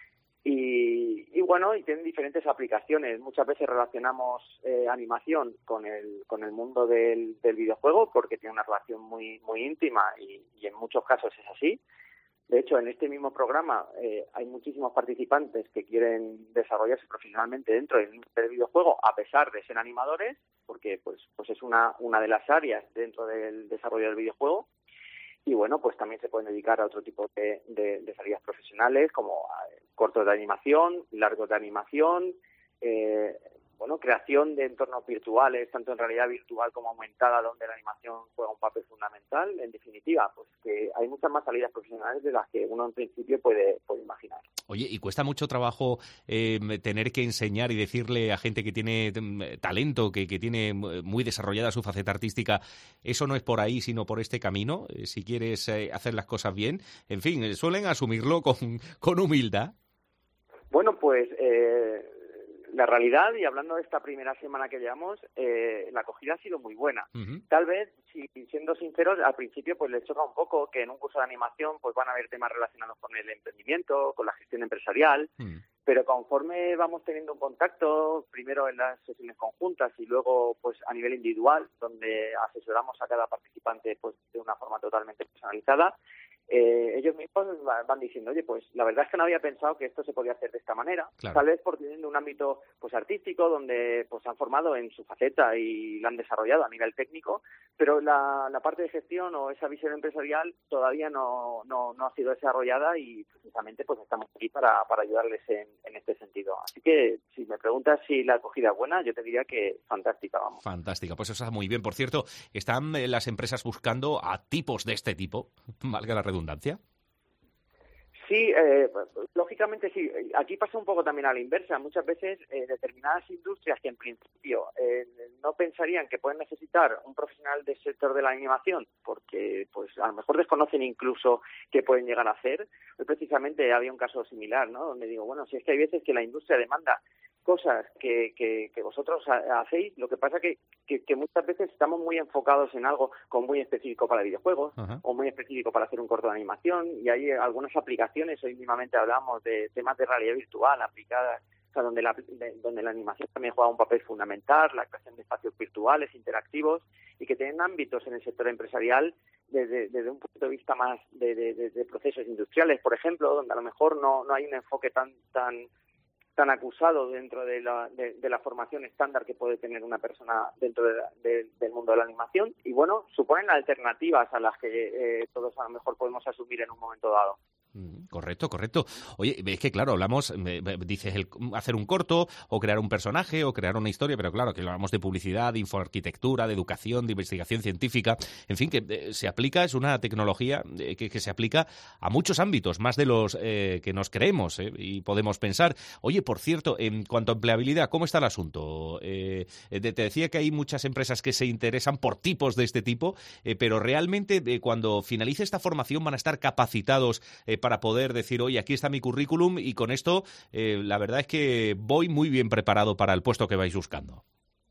Y, y bueno, y tienen diferentes aplicaciones. Muchas veces relacionamos eh, animación con el con el mundo del, del videojuego porque tiene una relación muy muy íntima y, y en muchos casos es así. De hecho, en este mismo programa eh, hay muchísimos participantes que quieren desarrollarse profesionalmente dentro del, del videojuego, a pesar de ser animadores, porque pues, pues es una, una de las áreas dentro del desarrollo del videojuego. Y bueno, pues también se pueden dedicar a otro tipo de, de, de salidas profesionales, como cortos de animación, largos de animación, eh, bueno, creación de entornos virtuales, tanto en realidad virtual como aumentada, donde la animación juega un papel fundamental. En definitiva, pues que hay muchas más salidas profesionales de las que uno en principio puede, puede imaginar. Oye, ¿y cuesta mucho trabajo eh, tener que enseñar y decirle a gente que tiene eh, talento, que, que tiene muy desarrollada su faceta artística, eso no es por ahí, sino por este camino, eh, si quieres eh, hacer las cosas bien? En fin, eh, suelen asumirlo con, con humildad. Bueno, pues eh, la realidad, y hablando de esta primera semana que llevamos, eh, la acogida ha sido muy buena. Uh-huh. Tal vez, si siendo sinceros, al principio pues les choca un poco que en un curso de animación pues van a haber temas relacionados con el emprendimiento, con la gestión empresarial, uh-huh. pero conforme vamos teniendo un contacto, primero en las sesiones conjuntas y luego pues a nivel individual, donde asesoramos a cada participante pues de una forma totalmente personalizada, Eh, ellos mismos van diciendo, oye, pues la verdad es que no había pensado que esto se podía hacer de esta manera, claro. Tal vez porque tienen un ámbito pues artístico donde pues se han formado en su faceta y la han desarrollado a nivel técnico, pero la, la parte de gestión o esa visión empresarial todavía no, no, no ha sido desarrollada y precisamente pues estamos aquí para, para ayudarles en, en este sentido. Así que si me preguntas si la acogida es buena, yo te diría que fantástica, vamos. Fantástica, pues eso está muy bien. Por cierto, ¿están eh, las empresas buscando a tipos de este tipo? Valga la redundancia. Sí, eh, lógicamente sí. Aquí pasa un poco también a la inversa. Muchas veces eh, determinadas industrias que en principio eh, no pensarían que pueden necesitar un profesional del sector de la animación porque pues a lo mejor desconocen incluso qué pueden llegar a hacer. Hoy precisamente había un caso similar, ¿no? Donde digo, bueno, si es que hay veces que la industria demanda cosas que, que, que vosotros hacéis, lo que pasa que, que, que muchas veces estamos muy enfocados en algo como muy específico para videojuegos, uh-huh. o muy específico para hacer un corto de animación, y hay algunas aplicaciones, hoy mismamente hablamos de temas de realidad virtual aplicadas, o sea, donde la, de, donde la animación también juega un papel fundamental, la creación de espacios virtuales, interactivos, y que tienen ámbitos en el sector empresarial desde, desde un punto de vista más de, de, de, de procesos industriales, por ejemplo, donde a lo mejor no, no hay un enfoque tan tan tan acusado dentro de la, de, de la formación estándar que puede tener una persona dentro de la, de, del mundo de la animación y, bueno, suponen alternativas a las que eh, todos a lo mejor podemos asumir en un momento dado. Correcto, correcto. Oye, es que claro, hablamos, dices, el hacer un corto o crear un personaje o crear una historia, pero claro, que hablamos de publicidad, de infoarquitectura, de educación, de investigación científica, en fin, que eh, se aplica, es una tecnología eh, que, que se aplica a muchos ámbitos, más de los eh, que nos creemos eh, y podemos pensar. Oye, por cierto, en cuanto a empleabilidad, ¿cómo está el asunto? Eh, te decía que hay muchas empresas que se interesan por tipos de este tipo, eh, pero realmente eh, cuando finalice esta formación van a estar capacitados eh, para poder decir, oye, aquí está mi currículum y con esto eh, la verdad es que voy muy bien preparado para el puesto que vais buscando.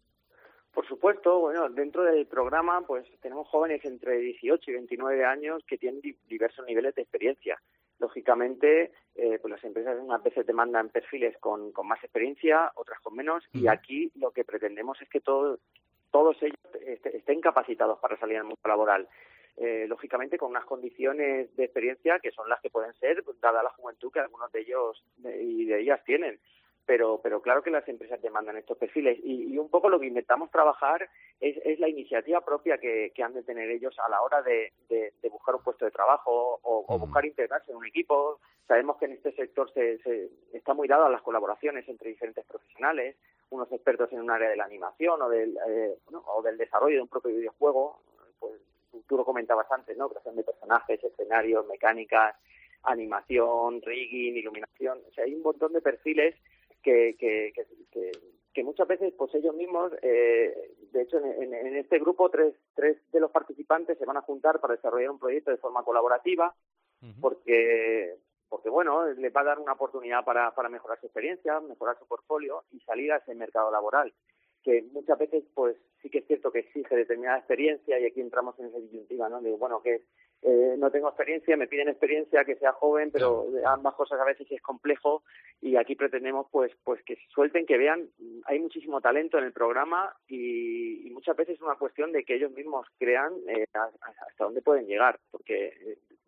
Por supuesto, bueno, dentro del programa pues tenemos jóvenes entre dieciocho y veintinueve años que tienen di- diversos niveles de experiencia. Lógicamente, eh, pues las empresas unas veces demandan perfiles con, con más experiencia, otras con menos, uh-huh. y aquí lo que pretendemos es que todo, todos ellos est- estén capacitados para salir al mundo laboral. Eh, lógicamente con unas condiciones de experiencia que son las que pueden ser, dada la juventud que algunos de ellos de, y de ellas tienen. Pero, pero claro que las empresas demandan estos perfiles y, y un poco lo que intentamos trabajar es, es la iniciativa propia que, que han de tener ellos a la hora de, de, de buscar un puesto de trabajo o, o buscar integrarse en un equipo. Sabemos que en este sector se, se está muy dado a las colaboraciones entre diferentes profesionales, unos expertos en un área de la animación o del, eh, bueno, o del desarrollo de un propio videojuego, pues tú lo comentabas antes, ¿no? Creación de personajes, escenarios, mecánicas, animación, rigging, iluminación. O sea, hay un montón de perfiles que, que, que, que, que muchas veces, pues ellos mismos, eh, de hecho, en, en este grupo, tres, tres de los participantes se van a juntar para desarrollar un proyecto de forma colaborativa, uh-huh. porque, porque, bueno, les va a dar una oportunidad para, para mejorar su experiencia, mejorar su portfolio y salir a ese mercado laboral, que muchas veces, pues, sí que es cierto que exige determinada experiencia y aquí entramos en esa disyuntiva, ¿no? De, bueno, que eh, no tengo experiencia, me piden experiencia, que sea joven, pero ambas cosas a veces es complejo y aquí pretendemos, pues, pues que suelten, que vean, hay muchísimo talento en el programa y, y muchas veces es una cuestión de que ellos mismos crean eh, hasta dónde pueden llegar, porque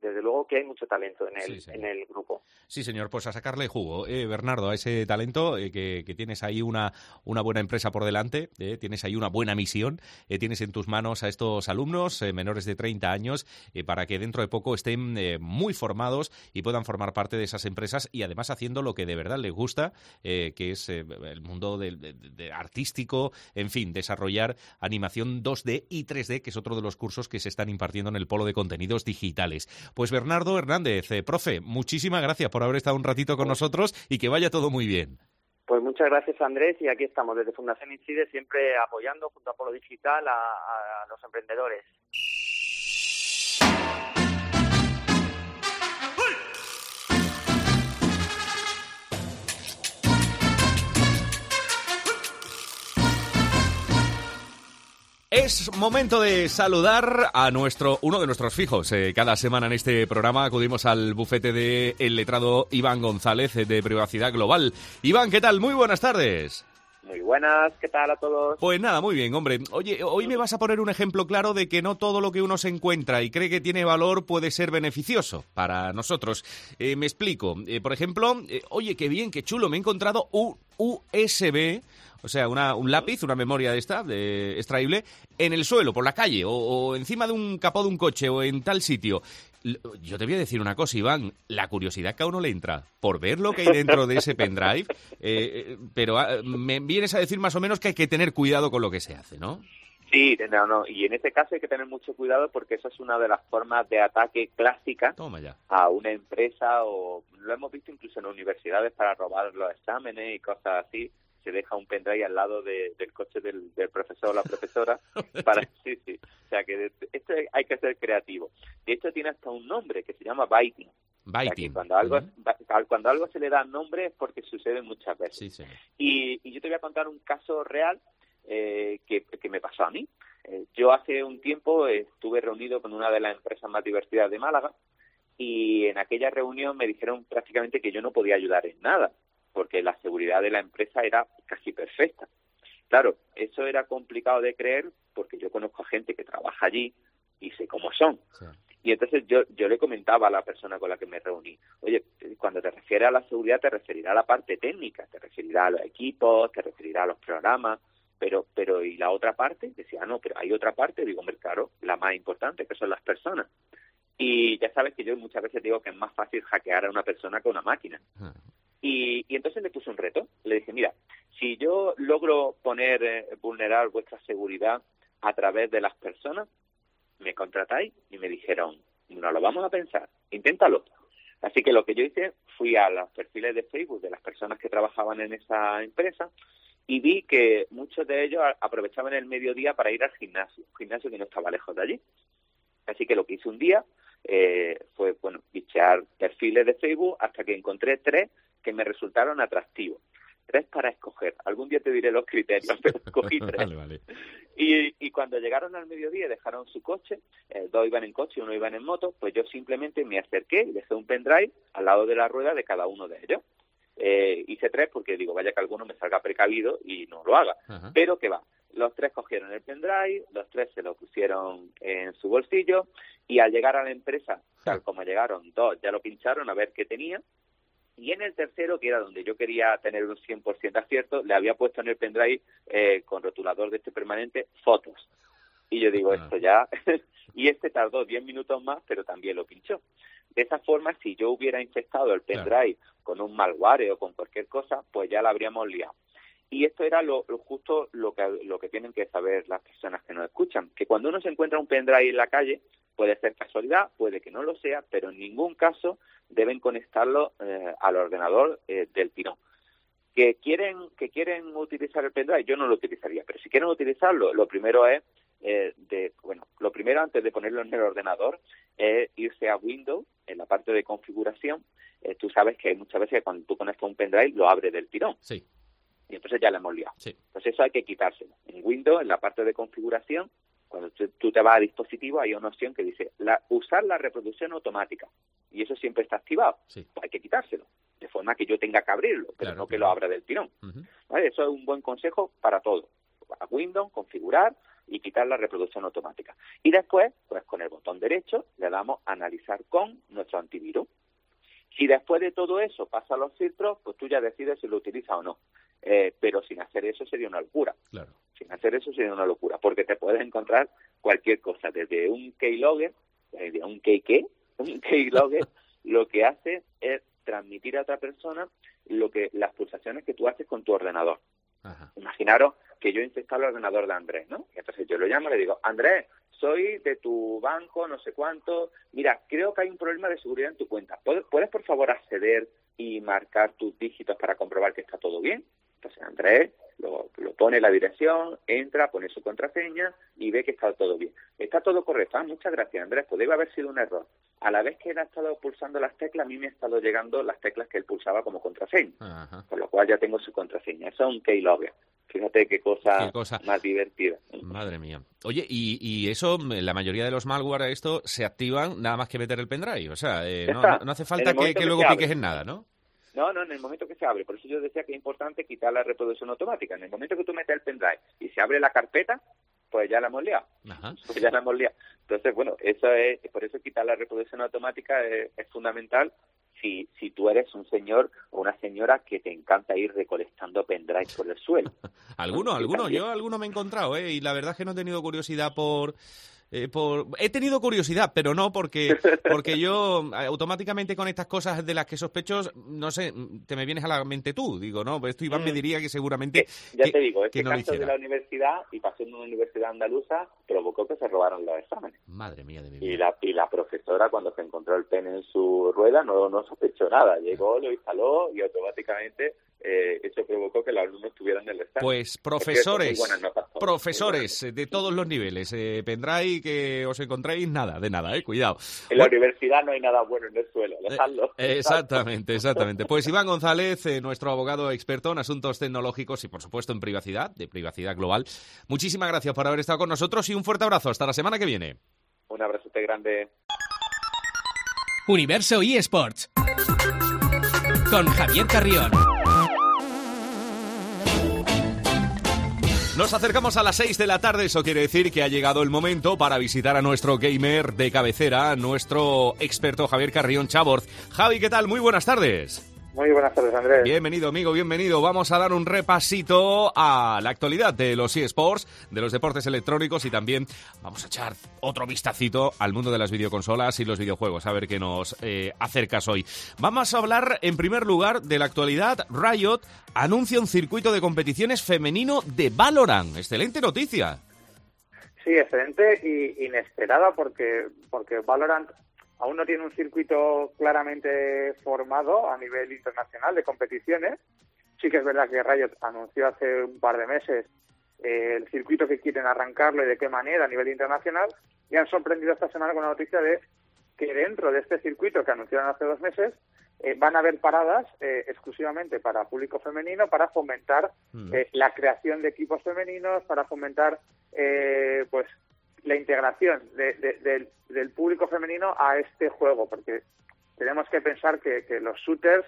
desde luego que hay mucho talento en el, sí, en el grupo. Sí, señor, pues a sacarle jugo, eh, Bernardo, a ese talento, eh, que, que tienes ahí una, una buena empresa por delante, eh, tienes ahí una buena misión, eh, tienes en tus manos a estos alumnos eh, menores de treinta años eh, para que dentro de poco estén eh, muy formados y puedan formar parte de esas empresas y además haciendo lo que de verdad les gusta, eh, que es eh, el mundo de, de, de artístico, en fin, desarrollar animación dos D y tres D, que es otro de los cursos que se están impartiendo en el Polo de Contenidos Digitales. Pues Bernardo Hernández, eh, profe, muchísimas gracias por haber estado un ratito con nosotros y que vaya todo muy bien. Pues muchas gracias, Andrés, y aquí estamos desde Fundación Incide, siempre apoyando junto a Polo Digital a, a los emprendedores. Es momento de saludar a nuestro uno de nuestros fijos. Eh, cada semana en este programa acudimos al bufete de el letrado Iván González, eh, de Privacidad Global. Iván, ¿qué tal? Muy buenas tardes. Muy buenas, ¿qué tal a todos? Pues nada, muy bien, hombre. Oye, hoy me vas a poner un ejemplo claro de que no todo lo que uno se encuentra y cree que tiene valor puede ser beneficioso para nosotros. Eh, me explico. Eh, por ejemplo, eh, oye, qué bien, qué chulo, me he encontrado un U S B, o sea, una, un lápiz, una memoria de esta, de, extraíble, en el suelo, por la calle, o, o encima de un capó de un coche, o en tal sitio. Yo te voy a decir una cosa, Iván, la curiosidad que a uno le entra por ver lo que hay dentro de ese pendrive, eh, pero ah, me vienes a decir más o menos que hay que tener cuidado con lo que se hace, ¿no? Sí, no, no, y en este caso hay que tener mucho cuidado porque eso es una de las formas de ataque clásica Toma ya. a una empresa, o lo hemos visto incluso en universidades para robar los exámenes y cosas así. Se deja un pendrive al lado de, del coche del, del profesor o la profesora para sí, sí. O sea que esto hay que ser creativo. De hecho tiene hasta un nombre que se llama byting. Byting. O sea, cuando algo uh-huh. cuando algo se le da nombre es porque sucede muchas veces. Sí, sí. Y, y yo te voy a contar un caso real eh, que, que me pasó a mí. Eh, yo hace un tiempo estuve reunido con una de las empresas más divertidas de Málaga y en aquella reunión me dijeron prácticamente que yo no podía ayudar en nada, porque la seguridad de la empresa era casi perfecta. Claro, eso era complicado de creer porque yo conozco a gente que trabaja allí y sé cómo son. Sí. Y entonces yo, yo le comentaba a la persona con la que me reuní, oye, cuando te refieres a la seguridad te referirá a la parte técnica, te referirá a los equipos, te referirá a los programas, pero pero ¿y la otra parte? Decía, no, pero hay otra parte. Digo, hombre, claro, la más importante, que son las personas. Y ya sabes que yo muchas veces digo que es más fácil hackear a una persona que a una máquina. Uh-huh. Y, y entonces le puse un reto. Le dije, mira, si yo logro poner, eh, vulnerar vuestra seguridad a través de las personas, ¿me contratáis? Y me dijeron, no lo vamos a pensar, inténtalo. Así que lo que yo hice, fui a los perfiles de Facebook de las personas que trabajaban en esa empresa y vi que muchos de ellos aprovechaban el mediodía para ir al gimnasio, un gimnasio que no estaba lejos de allí. Así que lo que hice un día eh, fue, bueno, bichear perfiles de Facebook hasta que encontré tres que me resultaron atractivos. Tres para escoger. Algún día te diré los criterios, pero escogí tres. Vale, vale. Y, y cuando llegaron al mediodía y dejaron su coche, eh, dos iban en coche y uno iban en moto, pues yo simplemente me acerqué y dejé un pendrive al lado de la rueda de cada uno de ellos. Eh, hice tres porque digo, vaya que alguno me salga precavido y no lo haga. Uh-huh. Pero que va, los tres cogieron el pendrive, los tres se lo pusieron en su bolsillo y al llegar a la empresa, tal como llegaron, dos ya lo pincharon a ver qué tenía. Y en el tercero, que era donde yo quería tener un cien por ciento acierto, le había puesto en el pendrive, eh, con rotulador de este permanente, fotos. Y yo digo, esto ya... y este tardó diez minutos más, pero también lo pinchó. De esa forma, si yo hubiera infectado el pendrive claro. con un malware o con cualquier cosa, pues ya la habríamos liado. Y esto era lo, lo justo lo que, lo que tienen que saber las personas que nos escuchan, que cuando uno se encuentra un pendrive en la calle, puede ser casualidad, puede que no lo sea, pero en ningún caso deben conectarlo eh, al ordenador eh, del tirón. Que quieren que quieren utilizar el pendrive, yo no lo utilizaría, pero si quieren utilizarlo, lo primero es, eh, de bueno, lo primero antes de ponerlo en el ordenador es irse a Windows, en la parte de configuración. Eh, tú sabes que muchas veces cuando tú conectas un pendrive, lo abre del tirón. Sí. Y entonces ya le hemos liado. Sí. Pues eso hay que quitárselo. En Windows, en la parte de configuración, cuando tú te vas a dispositivo, hay una opción que dice la, usar la reproducción automática. Y eso siempre está activado. Sí. Pues hay que quitárselo. De forma que yo tenga que abrirlo, pero claro, no que claro. lo abra del tirón. Uh-huh. ¿Vale? Eso es un buen consejo para todo. A Windows, configurar, y quitar la reproducción automática. Y después, pues con el botón derecho le damos analizar con nuestro antivirus. Si después de todo eso pasa los filtros, pues tú ya decides si lo utilizas o no. Eh, pero sin hacer eso sería una locura. Claro. Sin hacer eso sería una locura, porque te puedes encontrar cualquier cosa, desde un keylogger, desde un key qué, un keylogger, lo que hace es transmitir a otra persona lo que las pulsaciones que tú haces con tu ordenador. Ajá. Imaginaros que yo instalo el ordenador de Andrés, ¿no? Y entonces yo lo llamo y le digo, Andrés, soy de tu banco, no sé cuánto, mira, creo que hay un problema de seguridad en tu cuenta. ¿Puedes, ¿puedes por favor acceder y marcar tus dígitos para comprobar que está todo bien? Entonces Andrés lo, lo pone la dirección, entra, pone su contraseña y ve que está todo bien. Está todo correcto. Ah, muchas gracias, Andrés. Pues debe haber sido un error. A la vez que él ha estado pulsando las teclas, a mí me han estado llegando las teclas que él pulsaba como contraseña. Ajá. Con lo cual ya tengo su contraseña. Eso es un keylogger. Fíjate qué cosa, qué cosa más divertida. Madre mía. Oye, y, y eso, la mayoría de los malware, esto, se activan nada más que meter el pendrive. O sea, eh, no, no hace falta que, que, que luego piques en nada, ¿no? No, no, en el momento que se abre. Por eso yo decía que es importante quitar la reproducción automática. En el momento que tú metes el pendrive y se abre la carpeta, pues ya la hemos liado. Ajá. Pues ya la hemos liado. Entonces, bueno, eso es, por eso quitar la reproducción automática es, es fundamental si, si tú eres un señor o una señora que te encanta ir recolectando pendrive por el suelo. ¿Alguno, ¿no? alguno? Yo alguno me he encontrado, ¿eh? Y la verdad es que no he tenido curiosidad por... Eh, por... He tenido curiosidad, pero no porque porque yo automáticamente con estas cosas de las que sospecho, no sé, te me vienes a la mente tú, digo, ¿no? Esto Iván mm. me diría que seguramente... Eh, ya que, te digo, este que no caso de la universidad, y pasó en una universidad andaluza, provocó que se robaron los exámenes. Madre mía de mi vida. Y la, y la profesora, cuando se encontró el pene en su rueda, no, no sospechó nada. Llegó, lo instaló y automáticamente... Eh, eso provocó que los alumnos tuvieran el examen. Pues profesores, cierto, notas, profesores de todos los niveles, eh, pendráis que os encontréis nada, de nada, eh, cuidado. En la bueno, universidad no hay nada bueno en el suelo, dejadlo. Eh, exactamente, exactamente. Pues Iván González, eh, nuestro abogado experto en asuntos tecnológicos y por supuesto en privacidad, de privacidad global. Muchísimas gracias por haber estado con nosotros y un fuerte abrazo. Hasta la semana que viene. Un abrazote grande. Universo eSports con Javier Carrión. Nos acercamos a las seis de la tarde, eso quiere decir que ha llegado el momento para visitar a nuestro gamer de cabecera, nuestro experto Javier Carrión Chaborz. Javi, ¿qué tal? Muy buenas tardes. Muy buenas tardes, Andrés. Bienvenido, amigo, bienvenido. Vamos a dar un repasito a la actualidad de los eSports, de los deportes electrónicos y también vamos a echar otro vistacito al mundo de las videoconsolas y los videojuegos, a ver qué nos eh, acercas hoy. Vamos a hablar, en primer lugar, de la actualidad. Riot anuncia un circuito de competiciones femenino de Valorant. Excelente noticia. Sí, excelente y inesperada porque, porque Valorant aún no tiene un circuito claramente formado a nivel internacional de competiciones. Sí que es verdad que Riot anunció hace un par de meses eh, el circuito que quieren arrancarlo y de qué manera a nivel internacional, y han sorprendido esta semana con la noticia de que dentro de este circuito que anunciaron hace dos meses eh, van a haber paradas eh, exclusivamente para público femenino para fomentar eh, la creación de equipos femeninos, para fomentar eh, pues la integración de, de, de, del público femenino a este juego, porque tenemos que pensar que, que los shooters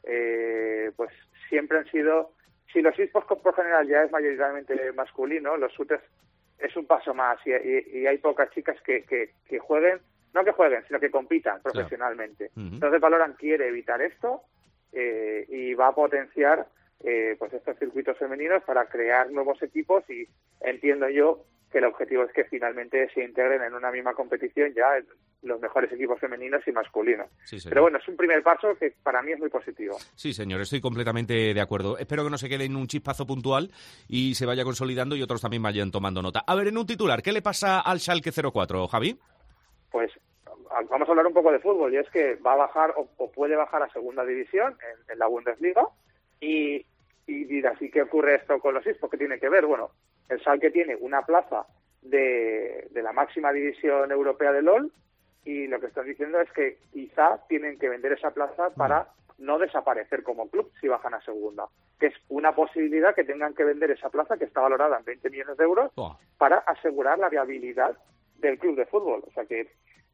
eh, pues siempre han sido, si los eSports por general ya es mayoritariamente masculino, los shooters es un paso más y, y, y hay pocas chicas que, que, que jueguen, no que jueguen, sino que compitan profesionalmente. Claro. Uh-huh. Entonces Valorant quiere evitar esto eh, y va a potenciar eh, pues estos circuitos femeninos para crear nuevos equipos, y entiendo yo que el objetivo es que finalmente se integren en una misma competición ya los mejores equipos femeninos y masculinos. Sí, pero bueno, es un primer paso que para mí es muy positivo. Sí, señor, estoy completamente de acuerdo. Espero que no se quede en un chispazo puntual y se vaya consolidando y otros también vayan tomando nota. A ver, en un titular, ¿qué le pasa al Schalke cero cuatro, Javi? Pues vamos a hablar un poco de fútbol, y es que va a bajar o, o puede bajar a segunda división en, en la Bundesliga. Y, y dirás, ¿y qué ocurre esto con los eSports? ¿Qué tiene que ver? Bueno, el Schalke tiene una plaza de, de la máxima división europea de LOL, y lo que están diciendo es que quizá tienen que vender esa plaza para no desaparecer como club si bajan a segunda, que es una posibilidad que tengan que vender esa plaza que está valorada en veinte millones de euros oh. para asegurar la viabilidad del club de fútbol. O sea que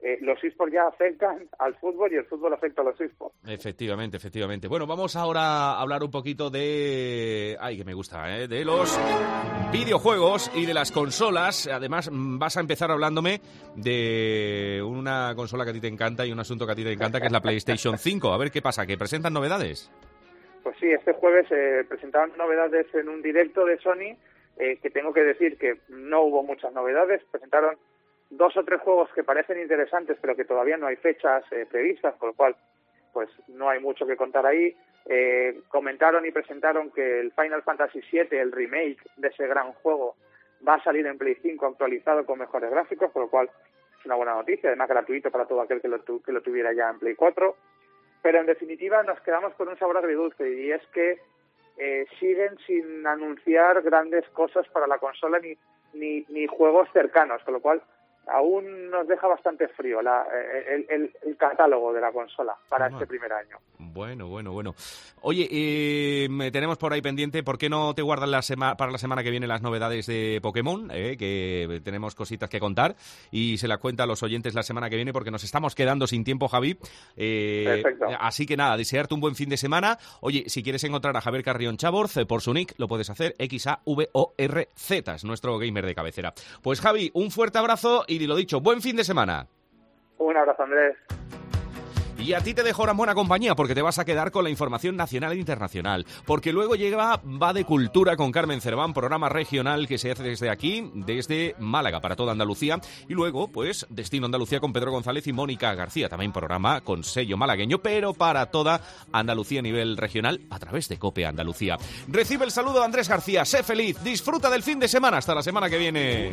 eh, los eSports ya afectan al fútbol y el fútbol afecta a los eSports. Efectivamente, efectivamente. Bueno, vamos ahora a hablar un poquito de... Ay, que me gusta, ¿eh? De los videojuegos y de las consolas. Además, vas a empezar hablándome de una consola que a ti te encanta y un asunto que a ti te encanta, que es la PlayStation cinco. A ver qué pasa, ¿que presentan novedades? Pues sí, este jueves eh, presentaron novedades en un directo de Sony, eh, que tengo que decir que no hubo muchas novedades. Presentaron dos o tres juegos que parecen interesantes, pero que todavía no hay fechas eh, previstas, con lo cual pues no hay mucho que contar ahí. Eh, comentaron y presentaron que el Final Fantasy siete, el remake de ese gran juego, va a salir en Play cinco actualizado con mejores gráficos, con lo cual es una buena noticia, además gratuito para todo aquel que lo, tu- que lo tuviera ya en Play cuatro. Pero en definitiva nos quedamos con un sabor agridulce, y es que eh, siguen sin anunciar grandes cosas para la consola ni, ni, ni juegos cercanos, con lo cual aún nos deja bastante frío la, el, el, el catálogo de la consola para Toma. este primer año. Bueno, bueno, bueno. Oye, eh, tenemos por ahí pendiente, ¿por qué no te guardan la sema- para la semana que viene las novedades de Pokémon? Eh, que tenemos cositas que contar y se las cuenta a los oyentes la semana que viene, porque nos estamos quedando sin tiempo, Javi. Eh, Perfecto. Así que nada, desearte un buen fin de semana. Oye, si quieres encontrar a Javier Carrión Chavorz eh, por su nick, lo puedes hacer, X A V O R Z, es nuestro gamer de cabecera. Pues Javi, un fuerte abrazo y lo dicho, buen fin de semana. Un abrazo, Andrés. Y a ti te dejo ahora en buena compañía, porque te vas a quedar con la información nacional e internacional. Porque luego llega Va de Cultura con Carmen Cerván, programa regional que se hace desde aquí, desde Málaga, para toda Andalucía. Y luego, pues, Destino Andalucía con Pedro González y Mónica García. También programa con sello malagueño, pero para toda Andalucía a nivel regional, a través de COPE Andalucía. Recibe el saludo de Andrés García. Sé feliz, disfruta del fin de semana. Hasta la semana que viene.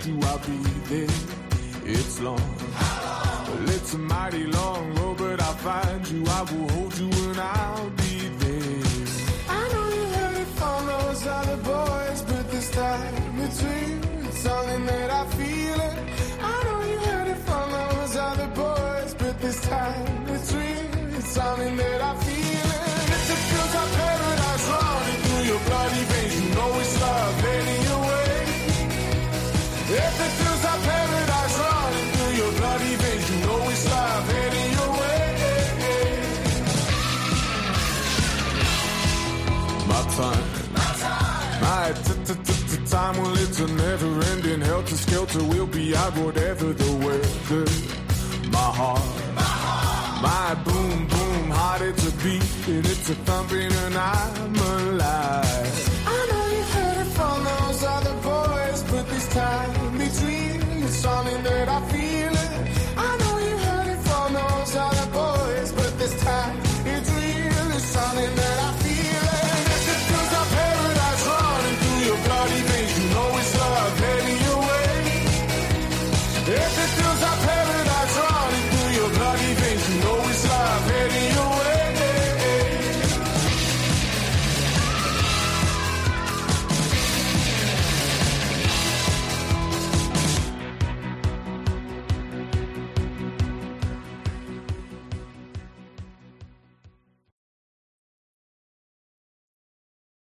It's long. Well, it's a mighty long road, but I'll find you. I will hold you and I'll be there. I know you heard it from those other boys, but this time it's real. It's something that I feel it. I know you heard it from those other boys, but this time it's real. It's something that I feel it. If it feels like paradise running through your bloody veins, you know it's love heading your way. If it feels like paradise running through your bloody veins, you know it's love heading your way. My time, my time, my t-t-t-t-time, well it's a never-ending helter-skelter. We'll be out whatever the weather. My heart, my heart, my boom boom heart, it's a beat and it's a thumping and I'm alive.